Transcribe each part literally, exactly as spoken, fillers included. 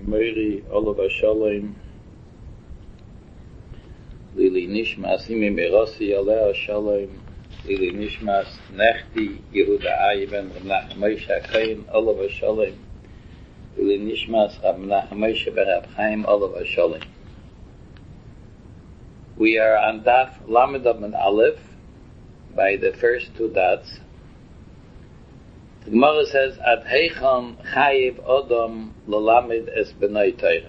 Imeri Olav Shalom Lili Nishmas Imi Merasi Aleh Shalom Lili Nishmas Nechti Yehuda Ayben Menachem Moshe Chaim Olav Shalom Lili Nishmas Rab Menachem Moshe ben Rab Chaim Olav Shalom. We are on Daf Lamed Amud Aleph by the first two dots. The Gemara says, Ad heicham chayiv odom l'lamed es b'nai Torah.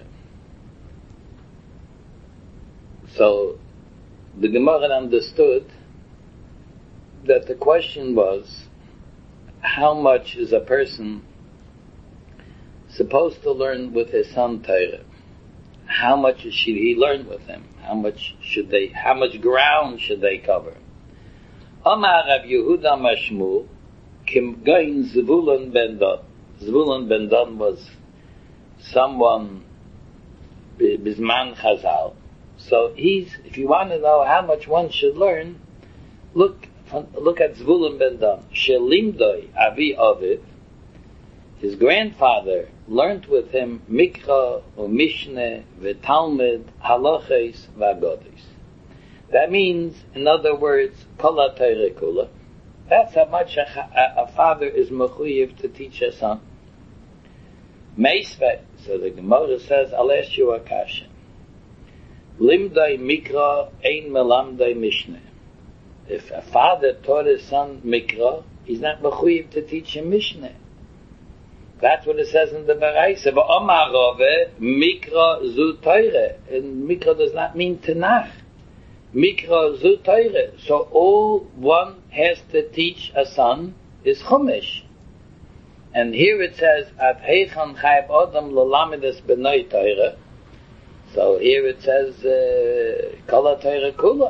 So, the Gemara understood that the question was, how much is a person supposed to learn with his son Torah? How much should he learn with him? How much should they, how much ground should they cover? Amar Rav Yehuda Mashmul, Kim Gain Zvulun ben Dan. Zvulun ben Dan was someone Bisman Chazal. So he's, if you want to know how much one should learn, look look at Zvulun ben Dan. Shelimdoi Avi Aviv. His grandfather learned with him Mikra, Mishneh, V'Talmud, Halachos, V'Agodis. That means, in other words, Kol HaTorah Kula. That's how much a, a, a father is mechuyev to teach a son. Meisveh, so the Gemara says, I'll ask you a question. Limdai Mikra ein melamdai Mishneh. If a father taught his son Mikra, he's not mechuyev to teach him Mishneh. That's what it says in the Baraisa. V'omar Rove, Mikra zu Torah. And Mikra does not mean Tanakh. Mikra zu Torah. So all one has to teach a son is Chumash. And here it says, Ad heicham chayiv odom l'lamed es b'nai Torah. So here it says, Kol HaTorah Kula.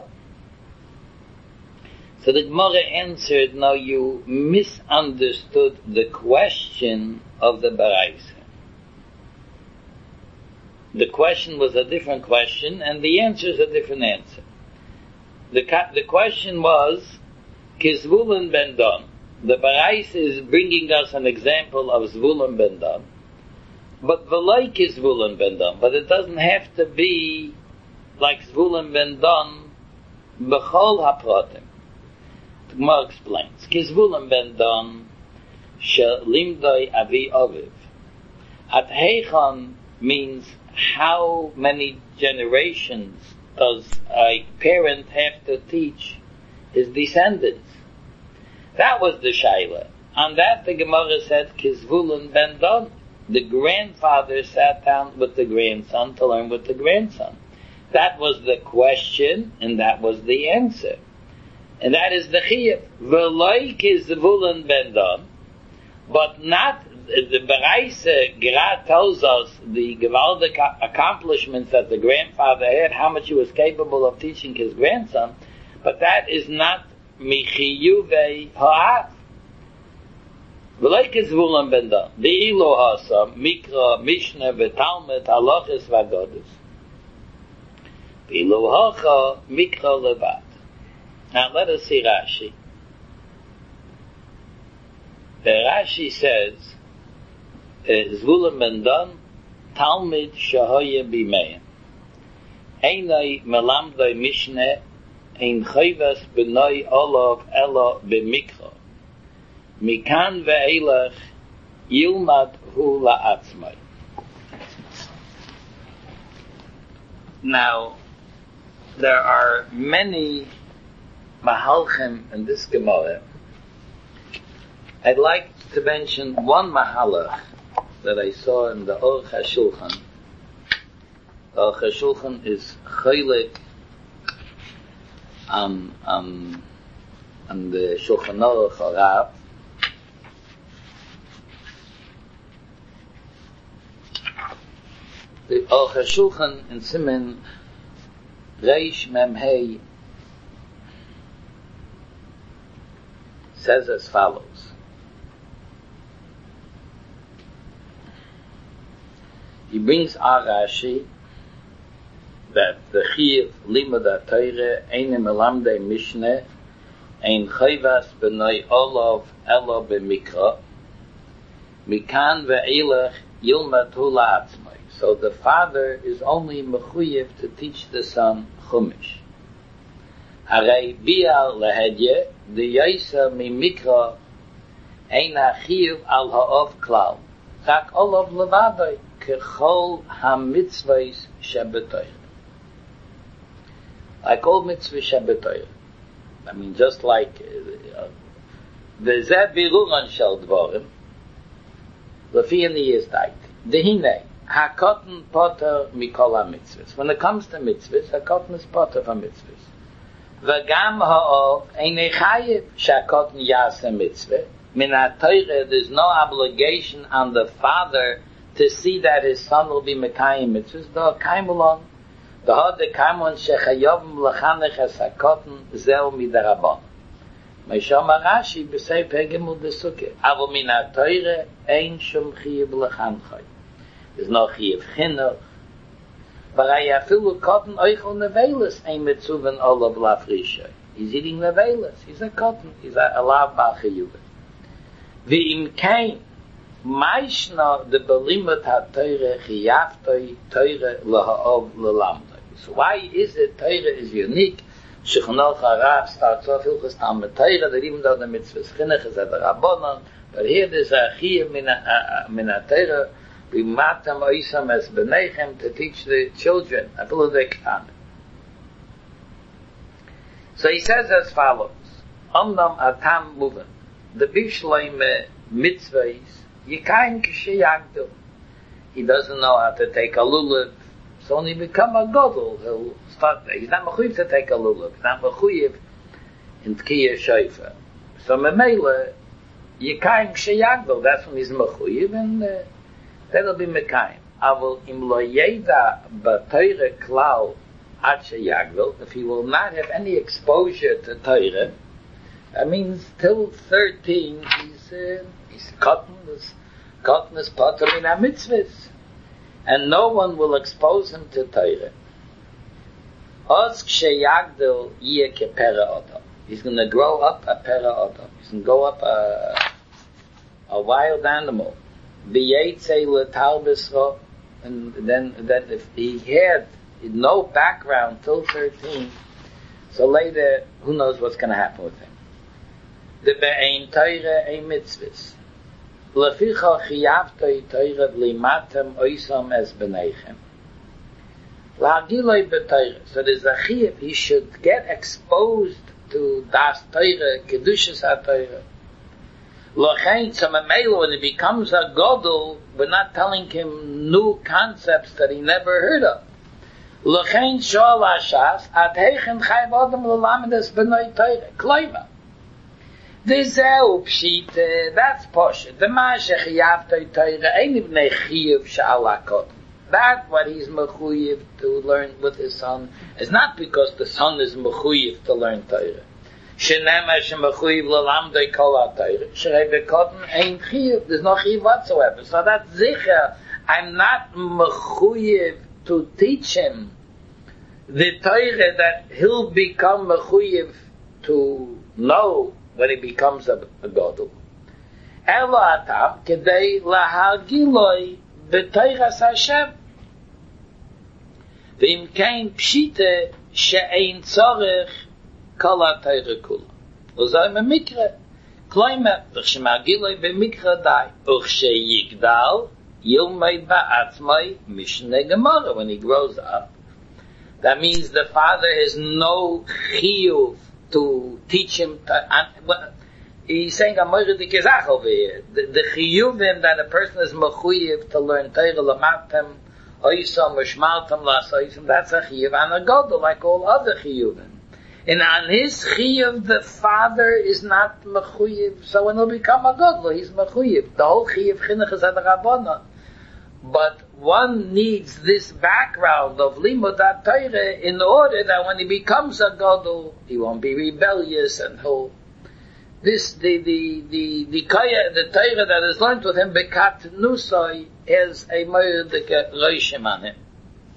So the Gemara answered, no, you misunderstood the question of the Baraisa. The question was a different question, and the answer is a different answer. The the question was, Kizvulun ben Dan. The Baraisa is bringing us an example of Zvulun ben Dan. But v'loi Kizvulun ben Dan. But it doesn't have to be like Zvulun ben Dan b'chol hapratim. The Gemara explains. Kizvulun ben Dan shelimdoi avi aviv. At heichon means how many generations does a parent have to teach his descendants? That was the shaila. On that the Gemara said, Kizvulun ben Dan. The grandfather sat down with the grandson to learn with the grandson. That was the question, and that was the answer. And that is the chiyuv. V'loi Kizvulun ben Dan. But not, the Baraisa Gra tells us the gewaldic accomplishments that the grandfather had, how much he was capable of teaching his grandson, but that is not michiyuvei ha'af. V'loi Kizvulun ben Dan. The ilo hasa, Mikra, Mishneh, V'Talmud, Halachos, V'Agodis. The ilo hacha, Mikra levat. Now let us see Rashi. The Rashi says, Zvulun ben Dan, Talmud shahoye b'meim. Einai melamdoi Mishneh, ein chayvas b'noi olav ela b'mikra. Mikan ve'elach yilmad hu la'atzmai. Now, there are many mahalchim in this Gemara. I'd like to mention one mahalach that I saw in the Aruch HaShulchan. Aruch HaShulchan is chaylik on, on, on the Shulchan Aruch Harav. The Aruch HaShulchan in Siman Reish Mem Hei says as follows. He brings our Rashi that the Chiyuv Limud HaTorah ein melamdei Mishneh ein chayvas b'noi olav ela b'mikra Mikan ve'elech yilmatu la'atzmais. So the father is only mechuyev to teach the son chumash. Harei bial lehedye the yaisa mimikra ein achiyuv al ha'ov klal. Rak olav levadoi kechol ha-mitzvahs shebetoich. Like all mitzvahs shebetoich. I mean, just like the zeh biruran shel dvorim, lefi in the years died. Dehine, ha-kotten poter mikol ha-mitzvahs. When it comes to mitzvahs, ha-kotten is poter for mitzvahs. V'gam ha'ov ein echayev sha-kotten yaseh mitzvah. Min ha-Torah, there's no obligation on the father to see that his son will be mekayim mitzvahs. The kaimulon, the hod the kaimon shechayovim lechanech es ha-kotten zeu midarabon. Meishom Rashi b'sei pegimul desukeh. Avo min ha-Torah ein shum chiyev lechanchay. There's no chiyev chinuch. V'ray afilu kotten oichel nevelis ein mitzuven olav lafrishay. He's eating nevelis. He's a kotten. He's a alav bal chiyuvah. V'im kein maishna de belimut ha-Torah chiyaftoi Torah laha'ov lelamdoi. So why is it Torah is unique? Shulchan Aruch Harav starts off Hilchos Talmud Torah that even though the mitzvahs chinuch is at the Rabbanon, but here there's a chiyuv min ha-Torah v'matam oisam es b'neichem to teach the children afilu the ketanim. So he says as follows: Omnam atam muven. The bishleim mitzvahs, yikayin k'shei yagdil. He doesn't know how to take a lulav, so when he become a gadol, he'll start. He's not mechuyev to take a lulav. He's not mechuyev in tkiyah shayfa. So memela, yikayin k'shei yagdil. That's when he's mechuyev, and uh, that'll be mekayim. Avol im lo yeda b'Torah klal ad sheyagdil. If he will not have any exposure to Torah, that means till thirteen, he's uh, he's cotton, is cotton is potter in our mitzvahs, and no one will expose him to Torah. Oz k'sheyagdil yeh kepera odom. He's going to grow up a pera odom. He's going to go up a a wild animal. B'yetzei letal b'sro, and then then if he had no background till thirteen, so later who knows what's going to happen with him. The be'ein Torah ein mitzvahs. Leficha chiyavtoi Torah v'limatem oisam es b'neichem. L'hagiloi b'Torah. So there's a chiyav, he should get exposed to das Torah, kedushas ha-Torah. L'chein, so memelo, when he becomes a godel, we're not telling him new concepts that he never heard of. L'chein shoal hashas, ad heichen chayv adam l'lamed es b'noi Torah. Kloima. V'zeu pshita, that's poshut. The ma'asheh chiyavtoi Torah ein ibnei chiyuv she'al hakot. That what he's mechuyev to learn with his son is not because the son is mechuyev to learn Torah. Shenemar shemechuyev l'lamdoi kol ha-Torah. Shrei bekotten ein chiyuv. There's no chiyuv whatsoever. So that's zicher. I'm not mechuyev to teach him the Torah that he'll become mechuyev to know when he becomes a, a gadol. Elo atam kedei lahagiloi b'Toras Hashem. V'im kein pshite she'ein tzorech kol ha-Torah kula. Uzay memikra. Kloimer, v'chemagiloi b'mikra dai. Uchsheyigdal yilmei ba'atzmai mishnei gemara. When he grows up, that means the father has no chiyuv to teach him. To, and, well, he's saying a moiridik gezach over here. The, the chiyuvim that a person is mechuyev to learn Torah lamatem oisam u'shmaltem lasoisam. That's a chiyuv and a gadol like all other chiyuvim. And on his chiyuv, the father is not mechuyev. So when he'll become a gadol, he's mechuyev. The whole chiyuv chinuch is at the Rabbanon. But one needs this background of limud ha-Torah in order that when he becomes a gadol, he won't be rebellious and he'll. This the the the the kaya the Torah that is learned with him bekat nusai is a moedik roishim on him.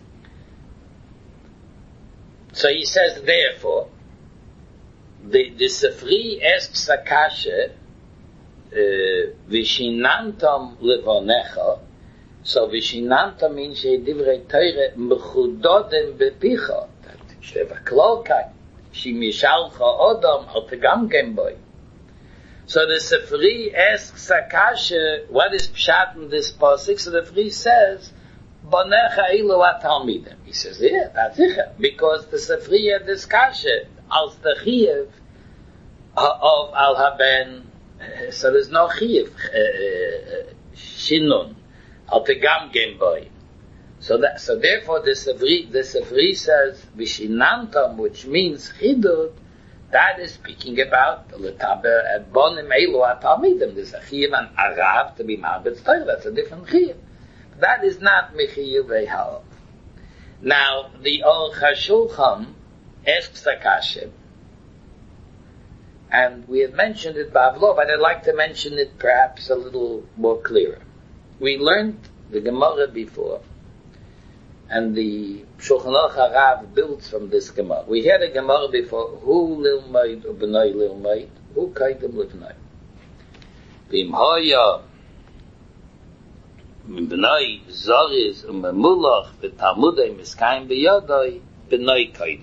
So he says, therefore, the the Sifri asks Akasha, vishinantam levonecha. So Vishinanta means Divrei Torah Mechudodim Bepicha. That Sheva Klokai. She Mishalcha Odom Al Tegam Gemboy. So the Sefri asks Akasha, what is Pshat in this pasuk? So the Sefri says, Bonecha Ilu Atalmidim. He says, yeah, that's it. Because the Sefri had this kasha, als the Chiev of Al Haben, so there's no Chiev, uh, Shinun, Al Tegam Gemboy. So that, so therefore the Sefri, the Sefri says, Vishinantam, which means Chidud, that is speaking about the Letaber at Bonim Elu Atalmidim. There's a Chiev and Arav to be Marbetz Torah. That's a different Chiev. That is not Mechiyu Vehalav. Now, the Or HaShulchan asks Akasha, and we have mentioned it Bavlo, but I'd like to mention it perhaps a little more clearer. We learned the Gemara before, and the Shulchan Aruch Harav builds from this Gemara. We had a Gemara before, Hu Lilmaid Ubnai Lilmaid, Hu Kaidim Livnai. Vim Hoya B'nai Zoriz Umemulach B'Talmudei Miskayim B'Yodai B'nai Kaidim.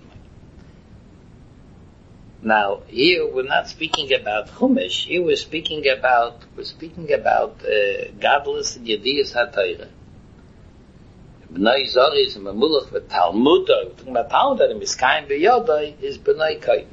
Now, here we're not speaking about Chumash. Here we're speaking about we're speaking about uh, godless Yediyas HaTorah. B'nai Zoriz Umemulach B'Talmudei. We're talking about Talmudei and Miskayim B'Yodai is B'nai Kaidim.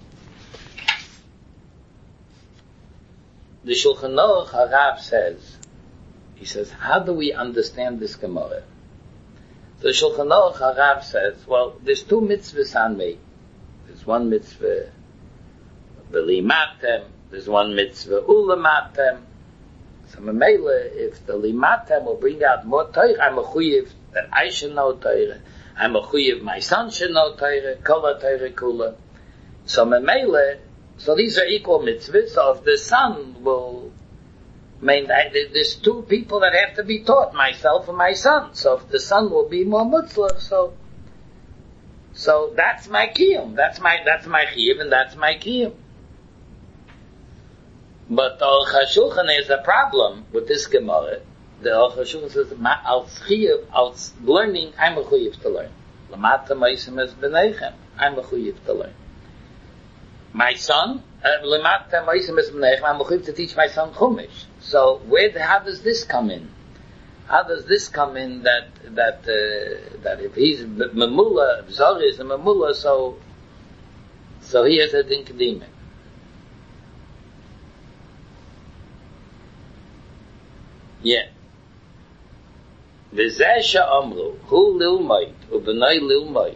The Shulchan Aruch Harav says. He says, how do we understand this Gemara? The Shulchan Aruch Harav says, well, there's two mitzvahs on me. There's one mitzvah B'limatem, there's one mitzvah Ulamatem. So Mamela, if the Limatem will bring out more Torah, I'm a chuyev that I should know Torah. I'm a chuyev my son should know Torah, Kola Torah Kula. So Mamela, so these are equal mitzvahs, so if the son will I mean, there's two people that have to be taught, myself and my son. So if the son will be more mutzlach, so, so that's my kiyum. That's my, that's my chiyuv and that's my kiyum. But the Aruch HaShulchan is a problem with this Gemara. The Aruch HaShulchan says, als chiyuv, als learning, I'm a chiyuv to learn. Lamata ma'isem es b'neichem. I'm a chiyuv to learn. My son, lamata ma'isem es b'neichem, I'm a chiyuv to teach my son Chumash. So where, how does this come in? How does this come in that that uh, that if he's memula, if Zor is a memula, so so he has a din kedima? Yeah. V'zeh she'amru hu lilmayt u'b'nai lilmayt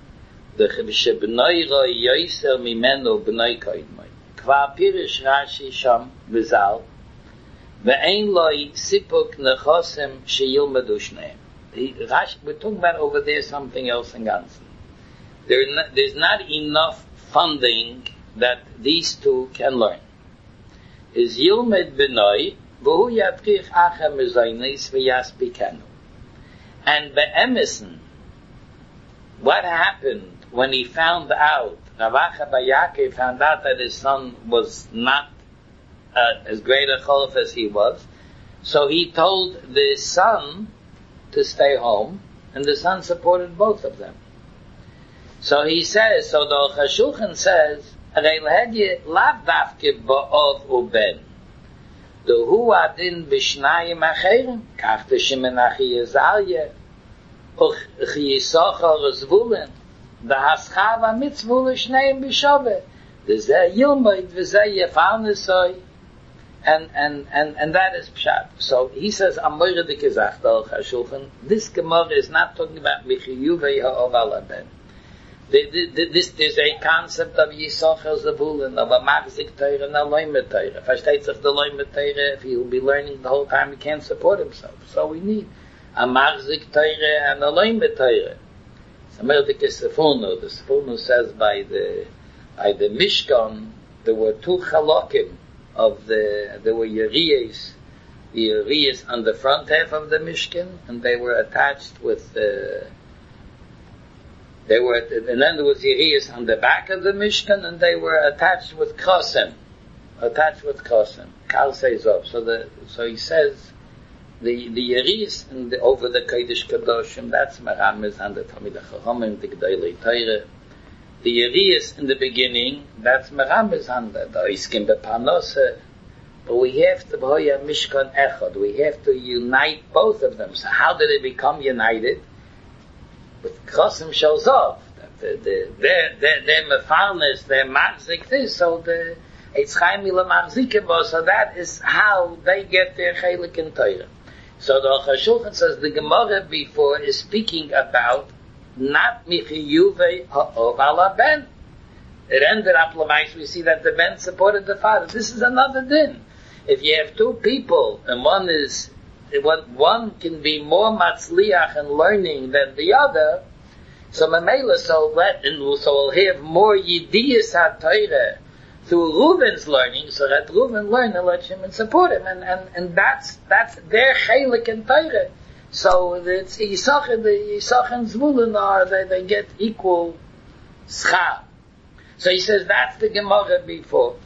v'sheb'nai ra yoser mimenu b'nai kaidmayt kvar pirish Rashi sham v'zal Ve'ein loi sipuk nechosem sheyilmedu shneim. We're talking about over there something else in Gansen. There not, there's not enough funding that these two can learn. Is yilmed b'noi v'hu yadrich achem mezaynis v'yaspikenu. And be'emison, what happened when he found out, Rav Acha bar Yaakov found out that his son was not Uh, as great a cholif as he was, so he told the son to stay home, and the son supported both of them. So he says, so the Aruch HaShulchan says, "Arei lehedye lav davke ba'ov uben, dehu adin b'shnayim acherim, kach t'shimen achi Yezalye, uch Yisachar zvulin, v'haschar v'mitzvu l'shneim b'shoveh, v'zeh yilmoid v'zeh yefarnesoi." And, and, and, and that is pshat. So he says, Amoyre de Gezach, the Aruch HaShulchan, this Gemara is not talking about Michiyuvei ha'oval haben. This, there's a concept of Yisachar Zavulin, of a Machzik Torah and a Loimet Torah. Versteht sich the Loimet Torah, if he will be learning the whole time, he can't support himself. So we need a Machzik Torah and a Loimet Torah. So Amoyre de Gezach, the Sefunu says by the, by the Mishkan, there were two chalokim, of the, there were Yeriyas, the Yeriyas on the front half of the Mishkan, and they were attached with, uh, they were, and then there was Yeriyas on the back of the Mishkan, and they were attached with Krosem, attached with Krosem, Kal Seizov. So the, so he says, the the Yeris and the, over the Kodesh Kadoshim, that's Meramis and the Talmidei Chachamim, the Gedolei Torah. The Yeris in the beginning, that's Meramis and the Oiskim Beparnasa. But we have to be a Mishkan Echad. We have to unite both of them. So how did they become united? With Chosim Shalzov. The, the, their, their, their mefarnes, their marzik this, so the Eitz Chaim Mila Marzikim, so that is how they get their chelik in Torah. So the Aruch HaShulchan says the Gemara before is speaking about not Michiyuve Ha'ov Ala Ben. It ended up Lamais, we see that the Ben supported the father. This is another din. If you have two people, and one is, one can be more matzliach in learning than the other, so Mamela, so let, and so we'll have more Yidiyas HaTorah through Reuven's learning, so that Reuven learn and let him and support him, and, and, and that's, that's their chelik in Torah. So it's Yisach and the Yisach and Zvulun are, they, they get equal schar. So he says that's the Gemara before.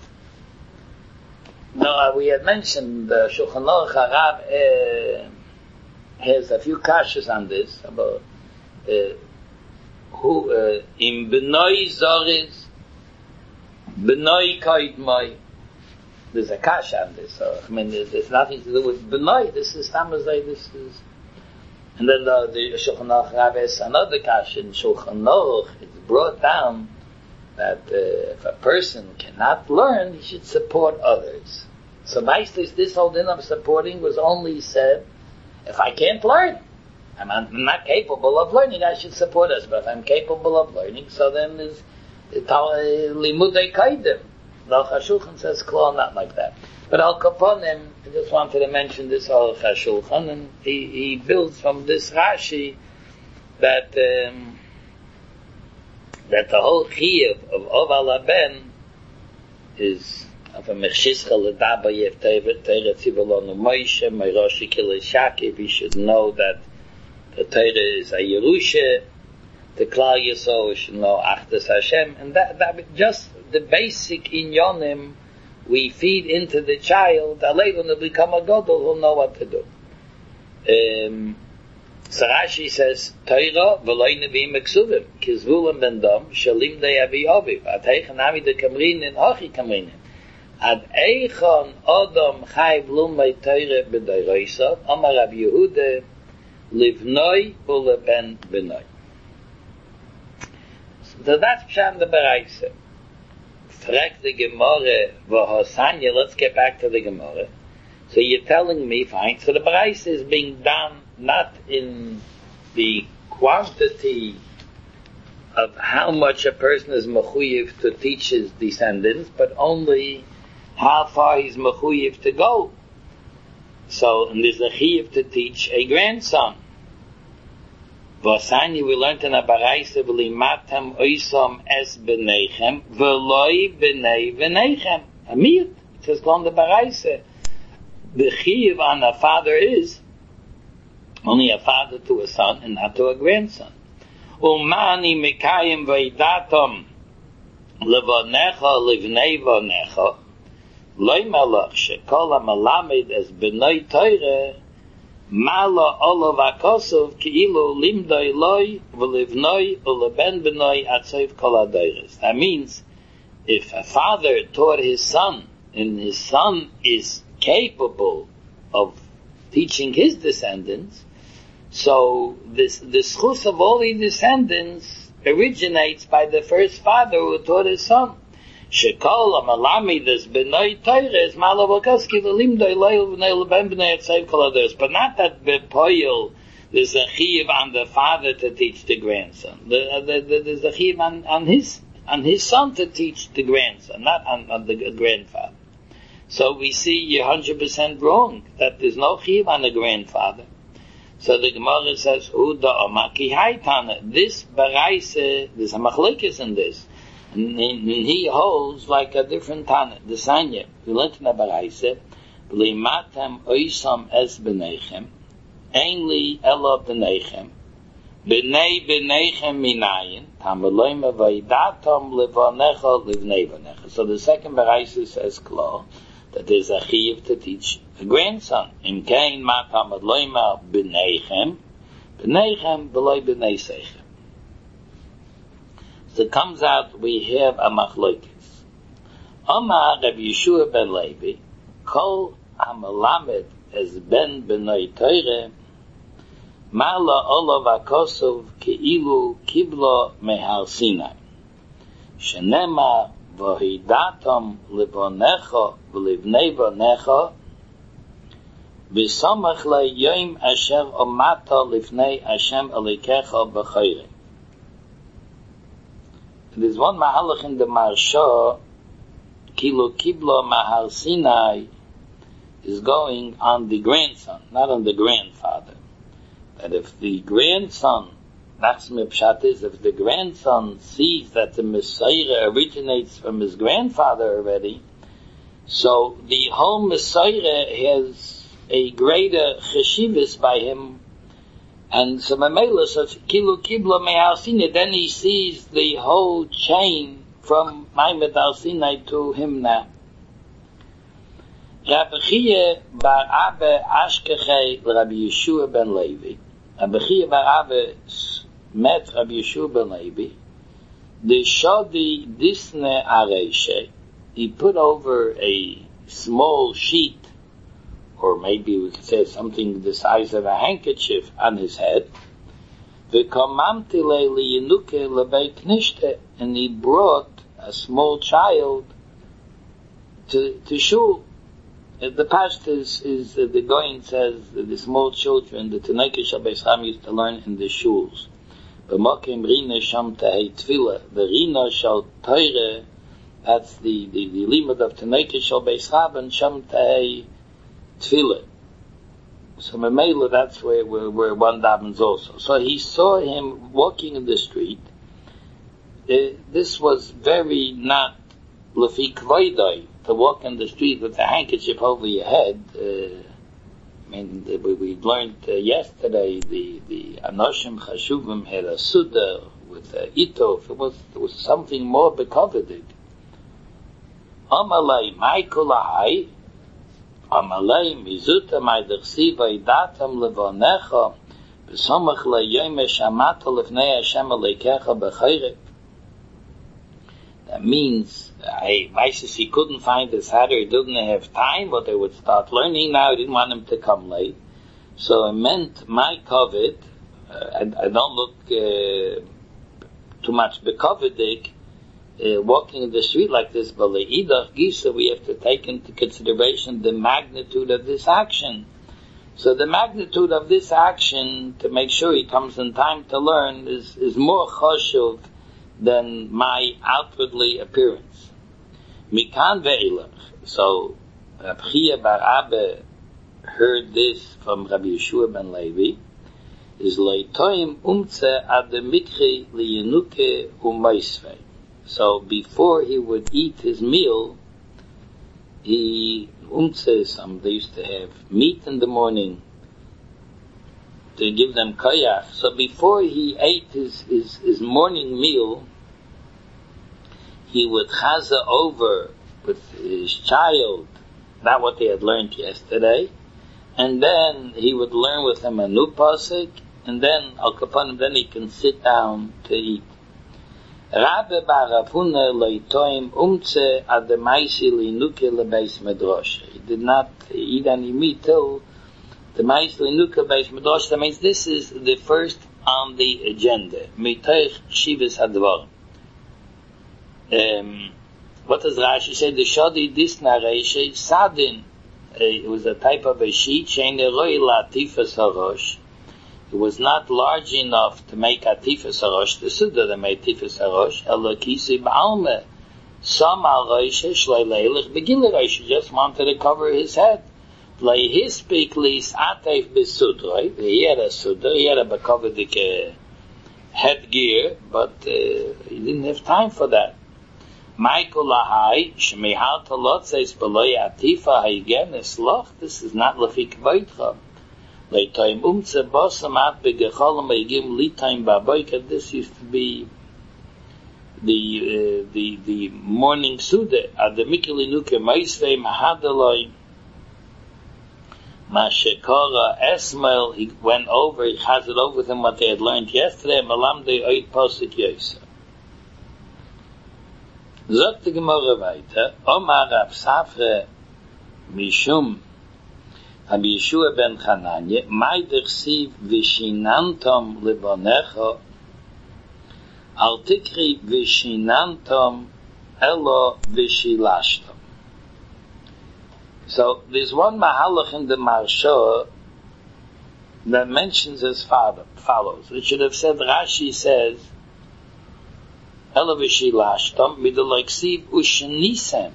Now, uh, we had mentioned uh, Shulchan Aruch Harav uh, has a few kashas on this about uh, who uh, in B'nai Zoriz, B'nai Kaidmai. There's a kasha on this. So, I mean, there's, there's nothing to do with B'nai. This is Tamazai. This is, and then the, the Shulchan Aruch Harav has another kasha in Shulchan Aruch. It's brought down that uh, if a person cannot learn, he should support others. So basically, this whole din of supporting was only said, if I can't learn, I'm not capable of learning, I should support us. But if I'm capable of learning, so then there's limudei kaidim. The Aruch HaShulchan says, Klo, not like that. But Al Kaponim, I just wanted to mention this Aruch HaShulchan, and he, he builds from this Rashi that um, that the whole chiyuv of Ov Ala Ben is of a mechshischa l'daba yev tevet Torah tzivolonu Moshe Meiroshi Kilei Shakiv. We should know that the Torah is a Yerusha, the Klal Yisrael, we should know Achdas Hashem, and that, that just the basic inyonim we feed into the child. Aleinu to become a gadol who'll know what to do. Um, So Rashi says, Torah v'loi nevi'im meksuvim, kizvulim ben dom, shalim dei avi oviv, ad eichon ami de kamrinin, hochi kamrinin. Ad eichon odom chai v'lumei Torah b'deiroisav, Amar Rabbi Yehuda, livnoi u'leben benoi. So that's Pshat the Baraisa. Frek the Gemara v'hosanya, let's get back to the Gemara. So you're telling me, fine, so the Baraisa is being done not in the quantity of how much a person is mechuyev to teach his descendants, but only how far he's mechuyev to go. So, and there's a chiyuv to teach a grandson. V'asani, we learned in a baraisa, v'limatem oisom es b'neichem, v'loi b'nei v'neichem. Amir, it says, go on the baraisa. The chiyuv on a father is only a father to a son and not to a grandson. Umani mikayim veidatom levonecha livnei vonecha loy malach shekol hamalamed as b'noi Torah mala olav akosov ki'ilu limdoi loy v'livnoi uleben b'noi atzoiv kol hadoros. That means if a father taught his son and his son is capable of teaching his descendants, so this the schus of all the descendants originates by the first father who taught his son. Shekol amalamidas b'noi Torah is malavokoski v'limdoi loyal v'nei leben b'nei atzav kol hadoros. But not that b'poyel there's a chiyuv on the father to teach the grandson. The, the, the, there's a chiyuv on, on his on his son to teach the grandson, not on, on the grandfather. So we see you're one hundred percent wrong, that there's no chiyuv on the grandfather. So the Gemara says, Uda Omaki Haitana. This Baraisa, there's a machlekes in this. And, and he holds like a different Tana. The Sanya, we learned in the Baraisa, B'limatem oisam es b'neichem, ainli elo b'neichem, b'nei b'neichem minayin, tamaloyma v'yidatom levonecha livnei vonecha. So the second Baraisa says, Klo, that there's a chiyuv to teach a grandson. In Cain, Matamad Loima, B'neichem, B'neichem, B'loi B'nei Seichem. So it comes out, we have a machlokes. Omar Rabbi Yeshua ben Levi, Kol HaMelamed as Ben B'noi Teire, Mala Olav HaKosov Ke'ilu Kiblo Mehar Sinai. Shenema V'hidatom Levonecho V'livnei Vonecho V'samach le'yom asher omata lifnei Hashem Elokecha b'chayre. There's one mahalach in the Marsha, Kilo Kiblo Mahar Sinai, is going on the grandson, not on the grandfather. That if the grandson, Nachshmi Pshat is, if the grandson sees that the Messiah originates from his grandfather already, so the whole Messiah has a greater cheshivas by him, and so Mamela says, Kilu Kibla Me'al Sinai, then he sees the whole chain from Maimed Al Sinai to him now. Rabbi Chia bar Abba Ashkechei Rabbi Yeshua ben Levi. Rabbi Chia bar Abba met Rabbi Yeshua ben Levi. The Shodi Disne Areshe, he put over a small sheet, or maybe we could say something the size of a handkerchief, on his head. V'komamtile liyenuke lebei knishte, and he brought a small child to to shul. The past is, is uh, the Goin says that the small children, the Tanakh Shal Beis Chacham used to learn in the shuls. B'mokim rina sham tehei tefillah, the rina shal teire, that's the the, the limud of Tanakh Shal Beis Chacham, sham tehei tefillah. So Mamela, that's where, where where one davens also. So he saw him walking in the street. Uh, this was very not lefi kvoidai, to walk in the street with a handkerchief over your head. Uh, I mean, the, we, we learned uh, yesterday the the Anoshim Chashuvim had a suda with a ito. It was it was something more bekovedik. Amalei Maikulahai, Amalei Mizuta Maidersiva Idatam Levonecha, B'Samach LeYom Shamata Lefnei Hashem Elokecha B'Chayre. That means, I, Isis, he couldn't find his hat, or he didn't have time, but they would start learning now. He didn't want him to come late. So it meant my COVID, uh, I, I don't look uh, too much bekovedik, uh, walking in the street like this, but le'idach gisa, we have to take into consideration the magnitude of this action. So the magnitude of this action, to make sure he comes in time to learn, is, is more choshuv than my outwardly appearance. Mikan ve'ilach. So Rabbi Chia bar Abba heard this from Rabbi Yeshua ben Levi. Is leitoim umtze ad mikri liyenuke u'maisvei. So before he would eat his meal, he umtze, some they used to have meat in the morning to give them koyach. So before he ate his, his, his morning meal, he would chaza over with his child, not what they had learned yesterday, and then he would learn with him a new pasuk, and then al kapanim, then he can sit down to eat. Rabbe bar Avuna leitoim umtze ademaisi linuke lebeis medrash. He did not eat any meat till the mais linuke lebeis medrash. That means this is the first on the agenda. Mitoich shivas hadvar. Um, what does Rashi say? The shadi disna reishe sadin. It was a type of a sheet. Shein eroi latifas harosh. It was not large enough to make atifas harosh. The Suda that made atifas harosh. Ela kisi ba'alme. Some al reishe shlei leilich begil reishe. Just wanted to cover his head. Lei hispik lis atef besudroi. He had a Suda. He had a bekovedik headgear, but uh, he didn't have time for that. Michael Lahai, Shmihal Talot says, Beloy Atifa Haigen Esloch, this is not Lafik Vaitra. Leitoim Umtze Bosamat Begecholam Eigim Litaim Baboika, this used to be the uh, the the morning Suda, at the Mikilinuke Maisvei Mahadaloi, Mashekara Esmail, he went over, he has it over with him what they had learned yesterday, Malamdei Oid Posik Yosef. Sagt die Gemara weiter, Omar Rav Safra Mishum Rabbi Yeshua ben Chananya, Maider Siv Vishinantom Libonecha Al Tikri Vishinantom Elo Vishilashtom. So there's one mahalach in the Marsha that mentions as follows. It should have said, Rashi says, Elo Vishilashtom Midoloksiv Ushnisem.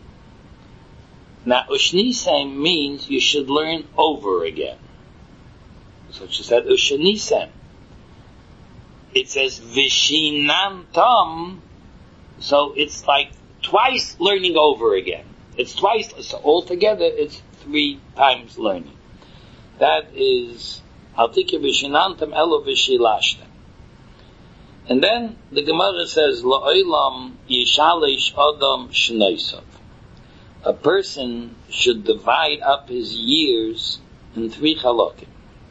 Now, Ushnisem means you should learn over again. So she said, Ushnisem. It says, Vishinantom, so it's like twice learning over again. It's twice, so altogether it's three times learning. That is, Altikir Vishinantom Elo Vishilashtem. And then the Gemara says, La'olam Yishalish Adam Shneisov. A person should divide up his years in three chalokim.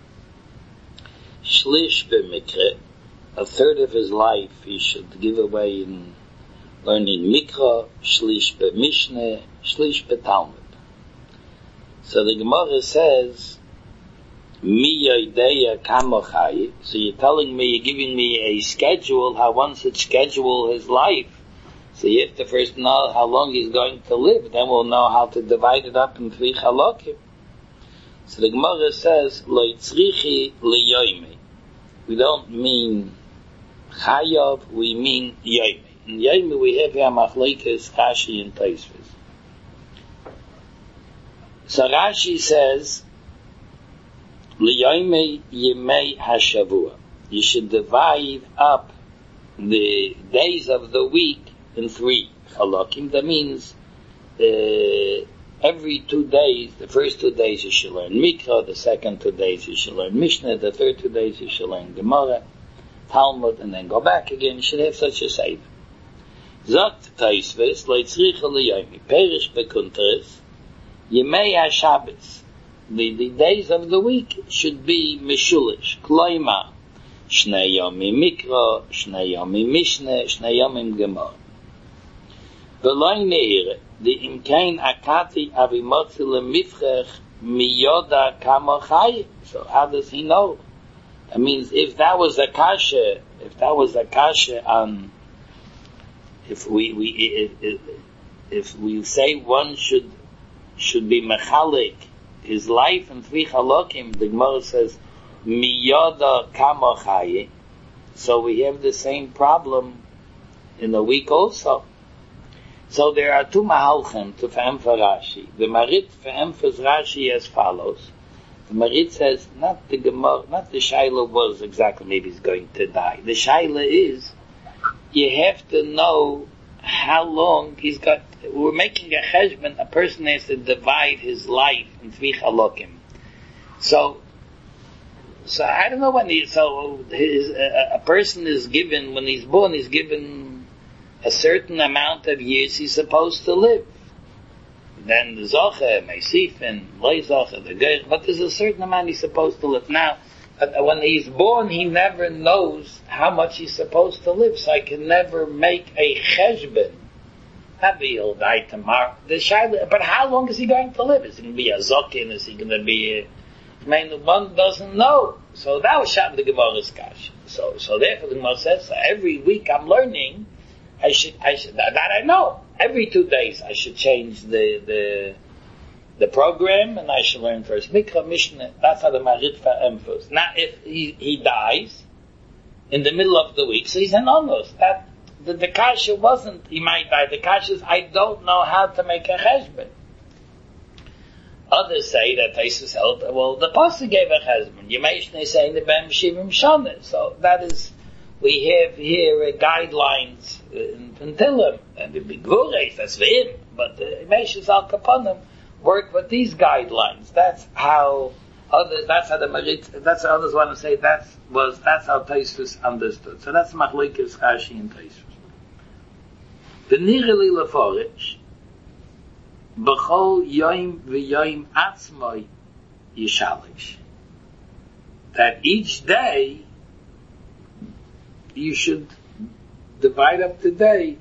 Shlish b'mikra, a third of his life he should give away in learning mikra, shlish b'mishneh, shlish b'talmud. So the Gemara says, Mi yodeya kamochai. So you're telling me, you're giving me a schedule, how one should schedule his life. So you have to first know how long he's going to live, then we'll know how to divide it up in three chalokim. So the Gemara says, Lo yitzrichi liyoymi. We don't mean chayav, we mean yoymi. In yoymi we have here machlekes, Rashi and Tosfos. So Rashi says, liyoymi yemei hashavua. You should divide up the days of the week in three chalokim. That means uh, every two days, the first two days you should learn Mikra, the second two days you should learn Mishnah, the third two days you should learn Gemara, Talmud, and then go back again. You should have such a save. Zot Tosfos, Leitzricha Liyomi, Perish Bekunteres, Yemei HaShabbos. The the days of the week should be Meshulish, Kloima, Shnei Yomim Mikra, Shnei Yomim Mishnah, Shnei Yomim Gemara. V'loi neire, the imkein akati avimotzi lemifrech miyoda kamochai. So how does he know? That means if that was a kasha, if that was a kasha on, if we we if, if, if we say one should should be mechalik his life in three chalokim, the Gemara says miyoda kamochai. So we have the same problem in the week also. So there are two mahalchim to fa'em for Rashi. The Marit fa'em for Rashi as follows. The Marit says, not the Gemara, not the Shaila was exactly maybe he's going to die. The Shaila is, you have to know how long he's got. We're making a cheshbon, a person has to divide his life in three chalokim. So, so I don't know when he, so his, a, a person is given, when he's born, he's given a certain amount of years he's supposed to live. Then the Zoche, Meisif, and Loi Zoche, the Geir, but there's a certain amount he's supposed to live. Now, when he's born, he never knows how much he's supposed to live, so I can never make a cheshbon. Maybe he'll die tomorrow. The Shaila, but how long is he going to live? Is he going to be a Zokin? Is he going to be a... I mean, one doesn't know. So that was Shat the Gemara's Kash. So, so therefore the Gemara says, so every week I'm learning, I should, I should, that, that I know. Every two days I should change the, the, the program, and I should learn first Mikra, Mishnah. That's how the Maritva emphasizes. Now, if he, he dies in the middle of the week, so he's an onus. That, the, the kasha wasn't, he might die. The kasha is, I don't know how to make a cheshbon. Others say that Tosfos held, well, the pasuk gave a cheshbon. Yemei saying the Ben Shivim Shana. So that is, we have here uh, guidelines in Pentillim, and the big Gvures, that's for him, but the Meshach Al Kaponim work with these guidelines. That's how others, that's how the Marit, that's how others want to say that was, that's how Tosfos understood. So that's Machlekes Rashi and Tosfos. V'nireli leforish, b'chol yoim v'yoim atzmoi, Yishalish. That each day you should divide up the day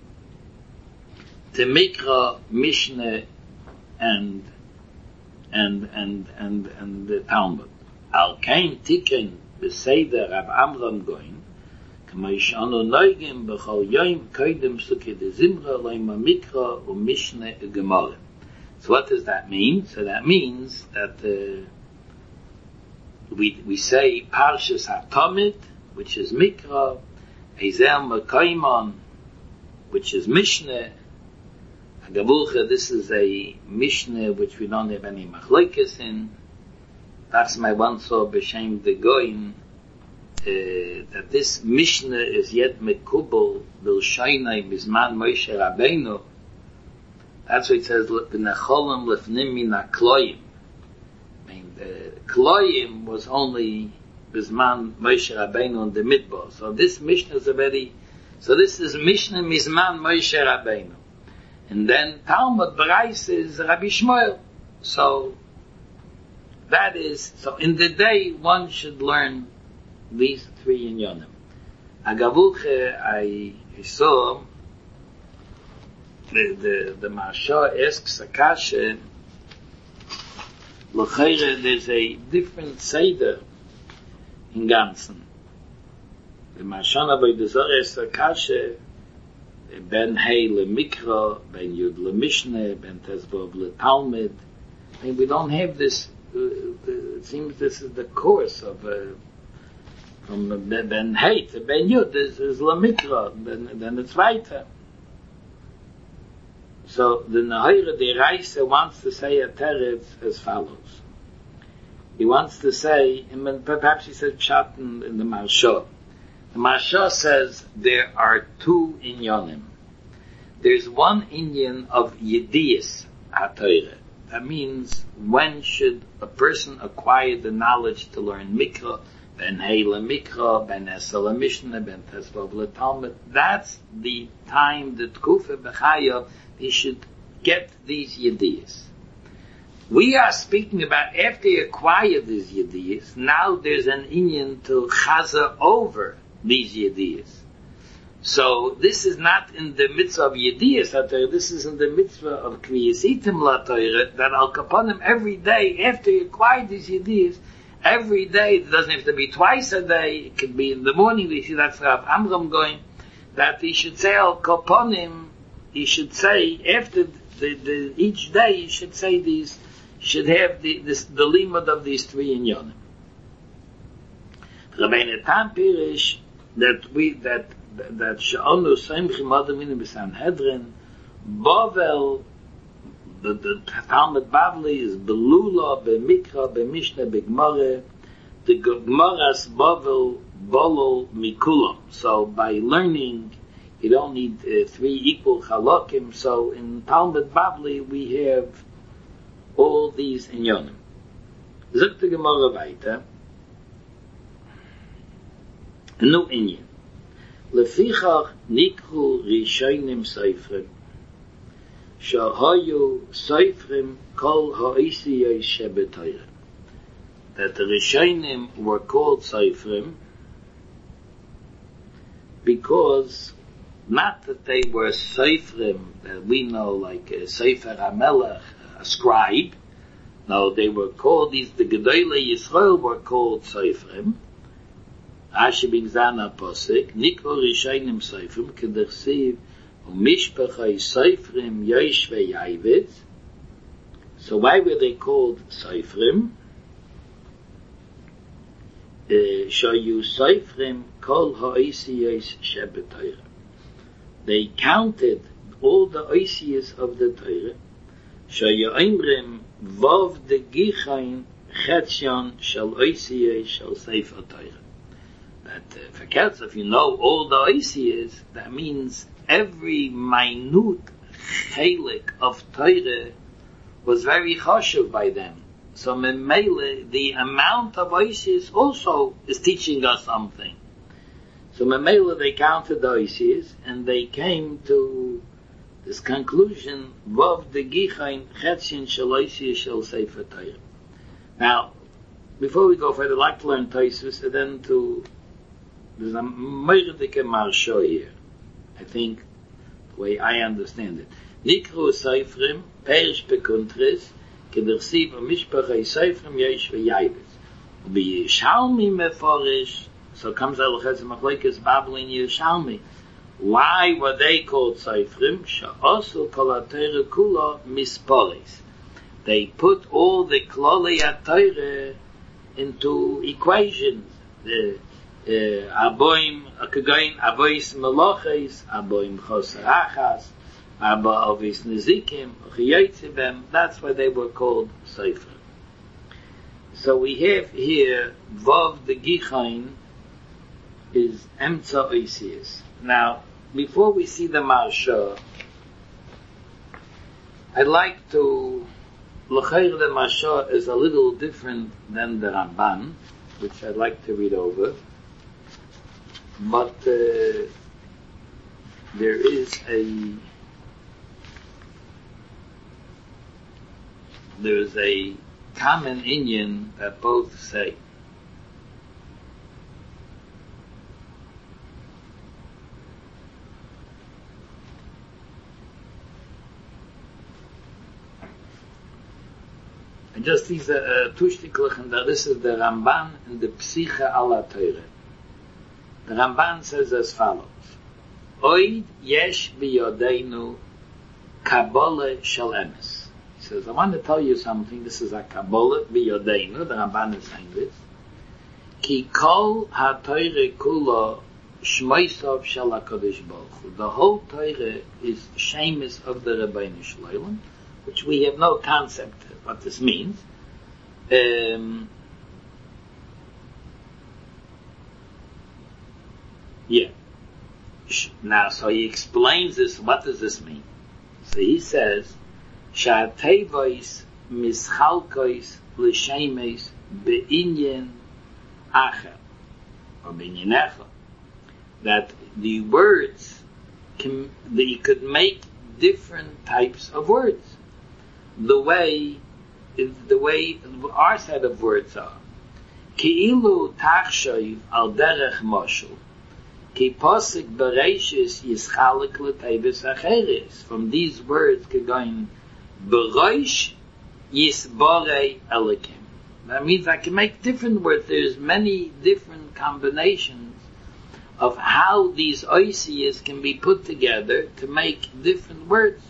to Mikra, Mishnah, and and and and and the Talmud. Al kain tiken beseder Rab Amram goin, kama yishanu noigim b'chol yoyim koydem suke de zimra loyma Mikra u Mishnah u Gemara. So what does that mean? So that means that uh, we we say Parshas HaTamid, which is Mikra, Ezel Mekaimon, which is Mishnah. Gavulcha, this is a Mishnah which we don't have any machlokes in. That's my one saw b'shem the goin uh, that this Mishnah is yet mekubal b'lshaynai bizman Moshe Rabbeinu. That's why it says v'necholim lefnim min hakloyim. I mean, the kloyim was only bizman Moshe Rabbeinu in the midbar. So this Mishnah is already. So this is Mishnah mizman Moshe Rabbeinu. And then Talmud Brais is Rabbi Shmuel. So that is, so in the day one should learn these three inyonim. Agavulche, I, I saw the the the Maharsha asks Akasha, L'cheire, there's a different seder in Ganzen. The Maharsha Avodah Zarah asks Akasha, Ben Hey le Mikra, Ben Yud le Mishnah, Ben Tezvov le Talmud. I mean, we don't have this. Uh, the, it seems this is the course of uh, from Ben Hey to Ben Yud. This is le Mikra. Then, then it's weiter. So the Nahira the Reise wants to say a teretz as follows. He wants to say, and perhaps he said Pshat in, in the Maharsha. The Maharsha says there are two inyanim. There's one inyan of Yediyas HaTorah. That means when should a person acquire the knowledge to learn Mikra, Ben Hey le Mikra, Ben Esel le Mishnah, Ben Tesvav le Talmud. That's the time, the Tkufa B'chayav, he should get these Yediyas. We are speaking about after you acquire these Yediyas, now there's an inyan to chaza over these Yediyas. So this is not in the mitzvah of Yediyas HaTorah, this is in the mitzvah of Kriyas Itim LaTorah, that Al Kaponim every day, after you acquire these Yediyas, every day, it doesn't have to be twice a day, it could be in the morning, we see that's Rav Amram going, that he should say Al Kaponim, he should say, after the, the, each day, he should say these, should have the, this, the limud of these three inyanim. Rabbeinu Tam Pirish, that we, that, that Sha'onu Soimchim Adaminu B'Sanhedrin, Bavel, the, the Talmud Bavli is Belula, B'Mikra, B'Mishnah, B'Gemara, the Gemara's Bavel, Bolol, Mikulam. So by learning, you don't need uh, three equal halakim. So in Talmud Bavli we have all these inyanim. Zuk the Gemara weiter. Nu inyan. Lefichach nikru rishonim seifrim. Shahayu seifrim kol ha'isiyos shebetayre. That the rishonim were called seifrim because not that they were seifrim that we know like a Sefer HaMelech, a scribe. No, they were called, these, the Gedolei Yisrael were called seifrim. Ashi bin Zana Posik, Nikro Rishonim seifrim, Kedersiv, Umishpachai seifrim, Yoshve Yaivid. So why were they called seifrim? Shayu seifrim, Kol ha'isiyos shebetayre. They counted all the oisiyos of the Torah. Shayu imrim, Vav de Gichain, Chetzion, Shal oisiyos, Shal Sefer Torah. That uh, for cats, if you know all the oisiyos, that means every minute chelik of Torah was very chashuv by them. So Memele, the amount of oisiyos also is teaching us something. So Memele, they counted the oisiyos, and they came to this conclusion, Vav de Gichain, Chetzion, Shal oisiyos, Shal Sefer Torah. Now, before we go further, I'd like to learn Tosfos, and then to, there's a Meirdik Marsha here, I think, the way I understand it. Nikru Seifrim, Perish Pekuntris, Kedersiv Mishpachei Seifrim Yesh V'Yaibes. Ubi Yishalmi Meforish, so comes out Chetz Machlekes Babylon Yishalmi. Why were they called Seifrim? Sha'osu Kol HaTorah Kula Misporis. They put all the Klolei HaTorah into equations. The Aboim, Akagoin, Abois Meloches, Aboim Choser Achas, Abba Ovis Nezikim, Chiyotzibem. That's why they were called Seifrim. So we have here Vav the Gichain is Emtza Oisius. Now, before we see the Marsha, I'd like to L'chair the Marsha is a little different than the Ramban, which I'd like to read over. But uh, there is a there is a common inyan that both say. And just these uh, two shtiklich, and this is the Ramban and the Psiche ala Teure. The Ramban says as follows: Oid yesh biyodeinu Kabbalah shel emes. He says, I want to tell you something. This is a Kabbalah biyodeinu. The Ramban is saying this. Ki kol ha-Teure kula shmoisov shel HaKadosh Baruch Hu. The whole Teure is shemis of the Rebbeinu Shalom, which we have no concept of what this means. Um, yeah. Now, so he explains this. What does this mean? So he says, Sha'ateivois mischalkois l'shemes be'inyen acher, or be'inyen echa. That the words can, that you could make different types of words. The way, the way our set of words are. Ki'ilu tachshoiv al derech moshel. Ki posik bereishis yischalik l'teibes acheres. From these words, kegoin bereish yisborei elikim. That means I can make different words. There's many different combinations of how these oisiyas can be put together to make different words.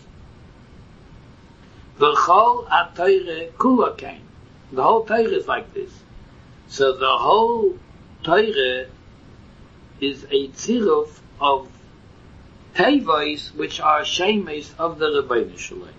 V'chol ha-Torah kula kain. The whole Torah is like this. So the whole Torah is a tziruf of teivos which are shemes of the Rebbeinu Shalom.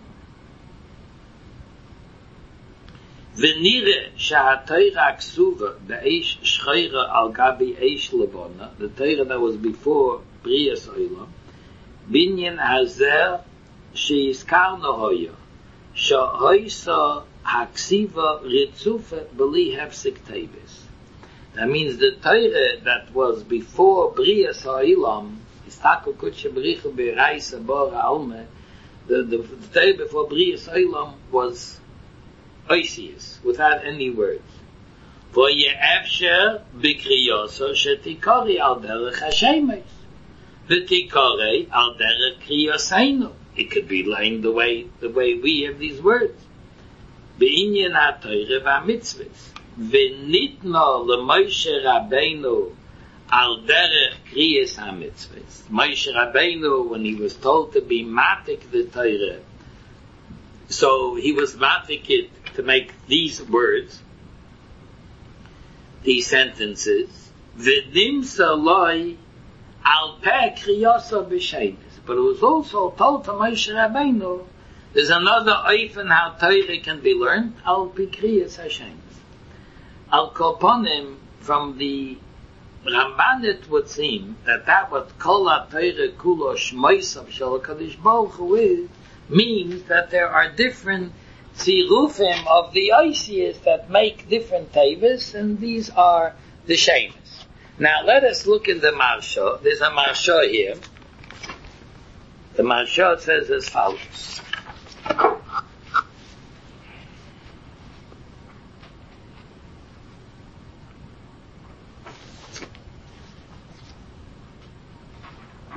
V'nire sheha-Torah ksuva be'esh shcheira al gabi eish levona, the Torah that was before Brias Olam, binyan hazer she'izkarno hoya, she'hoisa haksiva ritzufa b'li hefsik teibes. That means the Torah that was before Brias Olam, Istaku Kutshe Berichu Be'Raisa Bora Alme, the, the, the Torah before Brias Olam was oisius, without any words. For ye'efsher b'kriyoso shetikori al derech hashemes, v'tikori al derech kriyoseinu. It could be like the way the way we have these words. Be'inyan ha-Torah v'ha-mitzvahs. V'nitno l'Moshe Rabbeinu al derech kriyas ha-mitzvahs. Moshe Rabbeinu, when he was told to be matik the Torah, so he was matik it to make these words, these sentences, v'dimsa loi al peh kriyasa b'shemes. But it was also told to Moshe Rabbeinu, there's another oifen how Torah can be learned, al pi kriyas hashemes. Al Koponim, from the Ramban, it would seem that that what Kol HaTorah Kulo Shmoisav Shel HaKadosh Baruch Hu is, means that there are different tzirufim of the oisiyas that make different taivas, and these are the shemes. Now let us look in the Marsha. There's a Marsha here. The Marsha says as follows.